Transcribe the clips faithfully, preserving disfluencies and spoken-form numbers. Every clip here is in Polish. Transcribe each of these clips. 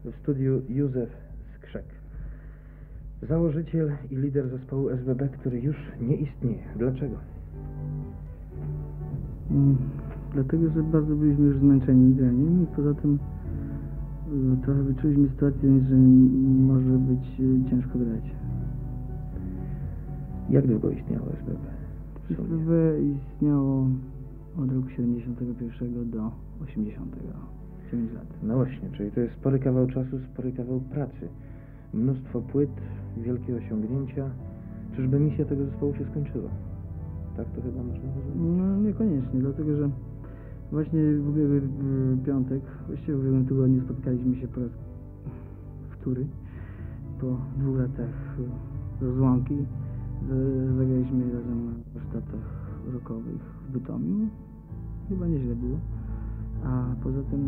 W studiu Józef Skrzek, założyciel i lider zespołu S B B, który już nie istnieje. Dlaczego? Mm, dlatego, że bardzo byliśmy już zmęczeni graniem i poza tym y, trochę wyczuliśmy sytuację, że może być y, ciężko grać. Jak długo istniało S B B? S B B istniało od roku siedemdziesiątego pierwszego do osiemdziesiątego. dziewięć lat. No właśnie, czyli to jest spory kawał czasu, spory kawał pracy. Mnóstwo płyt, wielkie osiągnięcia. Czyżby misja tego zespołu się skończyła? Tak to chyba można rozumieć? No niekoniecznie, dlatego że właśnie w ubiegły w piątek, właściwie w ubiegłym tygodniu spotkaliśmy się po raz wtóry. Po dwóch latach rozłąki z- zagraliśmy razem na warsztatach rockowych w Bytomiu. Chyba nieźle było. A poza tym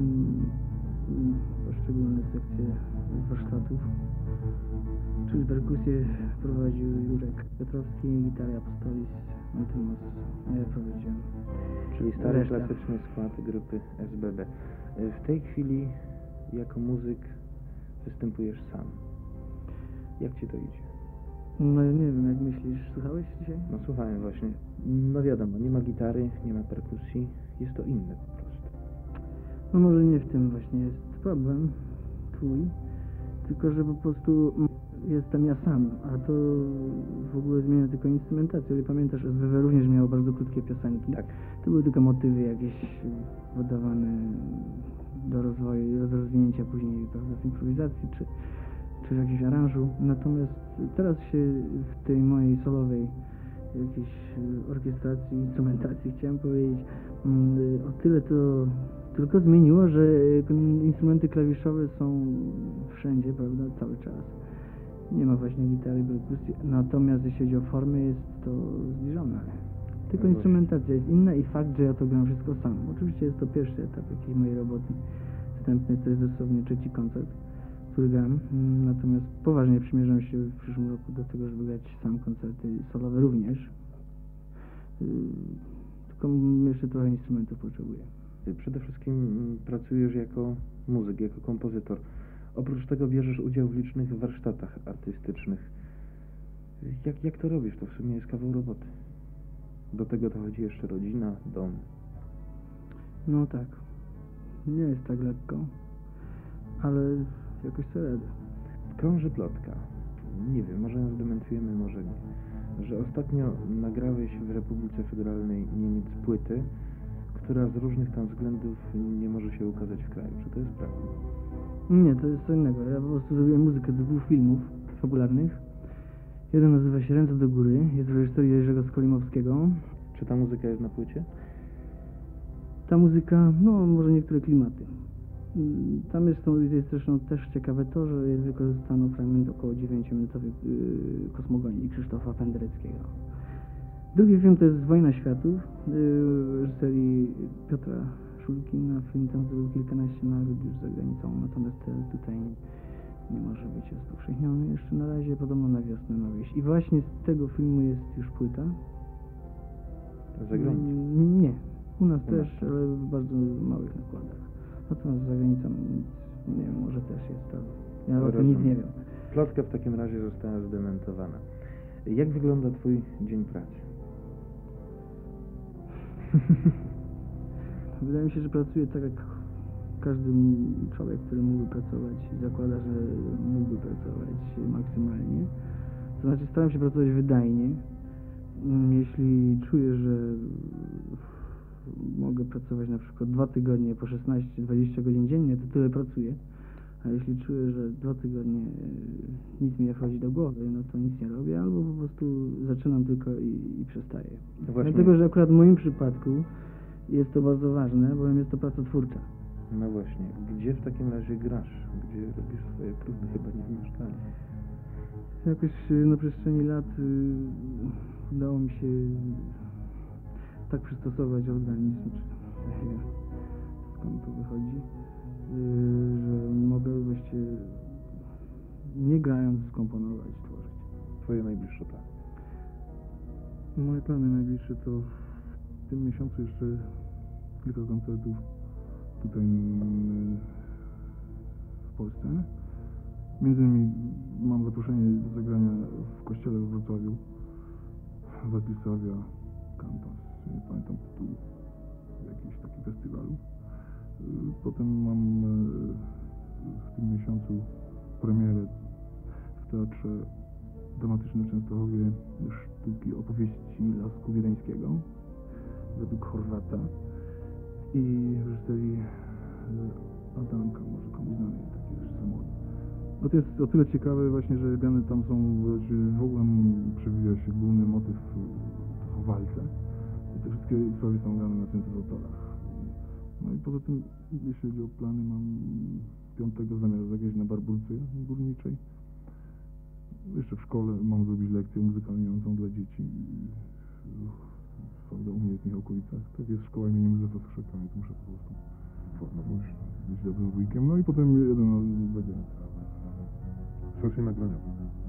mm, poszczególne sekcje warsztatów, czyli perkusję prowadził Jurek Piotrowski, gitarę Apostolis, Antymos, a ja prowadziłem. Czyli stary, Reszta. klasyczny skład grupy S B B. W tej chwili jako muzyk występujesz sam. Jak ci to idzie? No ja nie wiem, jak myślisz, słuchałeś dzisiaj? No słuchałem właśnie. No wiadomo, nie ma gitary, nie ma perkusji. Jest to inne po prostu. No może nie w tym właśnie jest problem twój, tylko że po prostu mm, jestem ja sam, a to w ogóle zmienia tylko instrumentację. Ale pamiętasz, S B B również miało bardzo krótkie piosenki. Tak. To były tylko motywy jakieś podawane do rozwoju, do rozwinięcia później, prawda, w improwizacji czy, czy w jakimś aranżu. Natomiast teraz się w tej mojej solowej jakiejś orkiestracji, instrumentacji, chciałem powiedzieć, mm, o tyle to tylko zmieniło, że instrumenty klawiszowe są wszędzie, prawda, cały czas. Nie ma właśnie gitary, perkusji, natomiast jeśli chodzi o formę, jest to zbliżone. Tylko No instrumentacja jest inna i fakt, że ja to gram wszystko sam. Oczywiście jest to pierwszy etap jakiejś mojej roboty wstępnej, to jest dosłownie trzeci koncert, który gram. Natomiast poważnie przymierzam się w przyszłym roku do tego, żeby grać sam koncerty solowe również. Yy, Tylko jeszcze trochę instrumentów potrzebuję. Ty przede wszystkim mm, pracujesz jako muzyk, jako kompozytor. Oprócz tego bierzesz udział w licznych warsztatach artystycznych. Jak, jak to robisz? To w sumie jest kawał roboty. Do tego dochodzi jeszcze rodzina, dom. No tak, nie jest tak lekko, ale jakoś sobie radę. Krąży plotka. Nie wiem, może ją zdementujemy, może nie. Że ostatnio nagrałeś w Republice Federalnej Niemiec płyty, która z różnych tam względów nie może się ukazać w kraju. Czy to jest prawda? Nie, to jest co innego. Ja po prostu zrobiłem muzykę do dwóch filmów fabularnych. Jeden nazywa się Ręce do góry, jest w reżyserii Jerzego Skolimowskiego. Czy ta muzyka jest na płycie? Ta muzyka, no może niektóre klimaty. Mm, Tam jest, to jest zresztą też ciekawe to, że jest wykorzystano fragment około dziewięciominutowy yy, Kosmogonii Krzysztofa Pendereckiego. Drugi film to jest Wojna Światów, yy, w reżyserii Piotra Szulkina. Film ten zrobił kilkanaście nagród już za granicą, natomiast tutaj nie może być rozpowszechniony jeszcze na razie, podobno na wiosnę ma wyjść. I właśnie z tego filmu jest już płyta. Za granicą? Mm, Nie, u nas U nas też, ale w bardzo małych nakładach. Natomiast za granicą nic, nie wiem, może też jest to. Ja o tym nic nie wiem. Plotka w takim razie została zdementowana. Jak wygląda twój dzień pracy? Wydaje mi się, że pracuję tak jak każdy człowiek, który mógłby pracować i zakłada, że mógłby pracować maksymalnie. To znaczy staram się pracować wydajnie. Mm, Jeśli czuję, że mogę pracować na przykład dwa tygodnie po szesnaście dwadzieścia godzin dziennie, to tyle pracuję. A jeśli czuję, że dwa tygodnie e, nic mi nie wchodzi do głowy, no to nic nie robię, albo po prostu zaczynam tylko i, i przestaję. No właśnie. Dlatego, że akurat w moim przypadku jest to bardzo ważne, bowiem jest to praca twórcza. No właśnie. Gdzie w takim razie grasz? Gdzie robisz swoje próby? Chyba nie w mieszkaniu. Jakoś y, na przestrzeni lat y, udało mi się tak przystosować organizm, czy nie wiem skąd to wychodzi, y, że mogę właściwie nie grając skomponować, tworzyć. Twoje najbliższe plany? Moje plany najbliższe to w tym miesiącu jeszcze kilka koncertów tutaj mm, w Polsce. Między innymi mam zaproszenie do zagrania w kościele w Wrocławiu, Władysławia Cantas, nie pamiętam tytułu, jakiś taki festiwalu. Potem mam w tym miesiącu premierę w Teatrze Dramatycznym w Częstochowie sztuki opowieści Lasku Wiedeńskiego według Chorwata i reżyserii Adamka, może komuś znany, taki reżyser młody. No to jest o tyle ciekawe właśnie, że grane tam są, w ogóle przewija się główny motyw, to są walce i te wszystkie historie są grane na syntezatorach. No i poza tym, jeśli chodzi o plany, mam piątego zamiar zagrać na barburce górniczej. Jeszcze w szkole mam zrobić lekcję muzykalniającą dla dzieci, prawda, u mnie w tych okolicach. Tak jest szkoła imienia Józefa Skrzyka, więc muszę po prostu formować, być dobrym wujkiem. No i potem jeden na zagranicy. Sesje nagraniowe.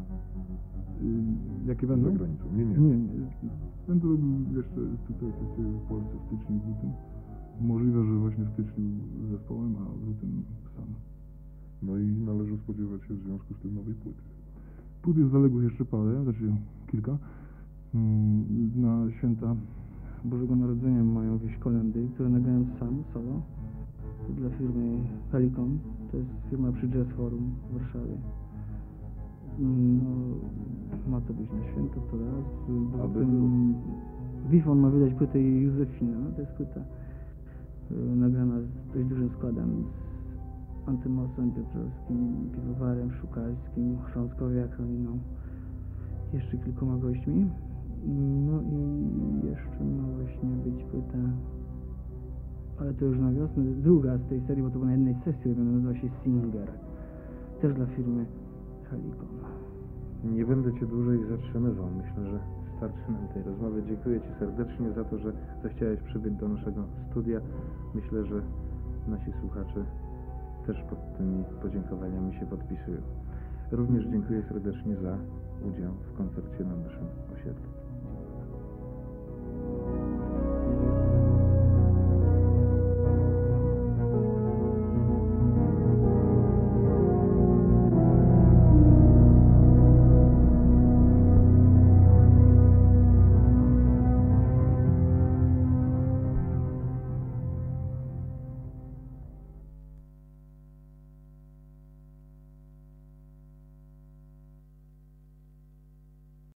Yy, jakie będą? Za granicą. Nie, nie. Nie, nie. Będę robił jeszcze tutaj sesję w Polsce w styczniu, w lutym. Możliwe, że właśnie w styczniu z zespołem, a w lutym sam. No i należy spodziewać się w związku z tym nowej płyty. Płyt jest zaległych jeszcze parę, znaczy kilka. Mm, Na święta Bożego Narodzenia mają wyjść kolendy, które nagrałem sam, solo. To dla firmy Helicon. To jest firma przy Jazz Forum w Warszawie. No, ma to być na święto, to raz. Poza Aby tym Wifon ma wydać płytę Józefina. To jest płyta y, nagrana z dość dużym składem z Antymosem Piotrowskim, Piwowarem Szukalskim, Chrząskowiaką i no, jeszcze kilkoma gośćmi. No i jeszcze ma właśnie być płyta, ale to już na wiosnę, druga z tej serii, bo to była na jednej sesji, która nazywa się Singer, też dla firmy Helicon. Nie będę Cię dłużej zatrzymywał. Myślę, że starczy nam tej rozmowy. Dziękuję Ci serdecznie za to, że zechciałeś przybyć do naszego studia. Myślę, że nasi słuchacze też pod tymi podziękowaniami się podpisują. Również dziękuję serdecznie za udział w koncercie na naszym osiedlu.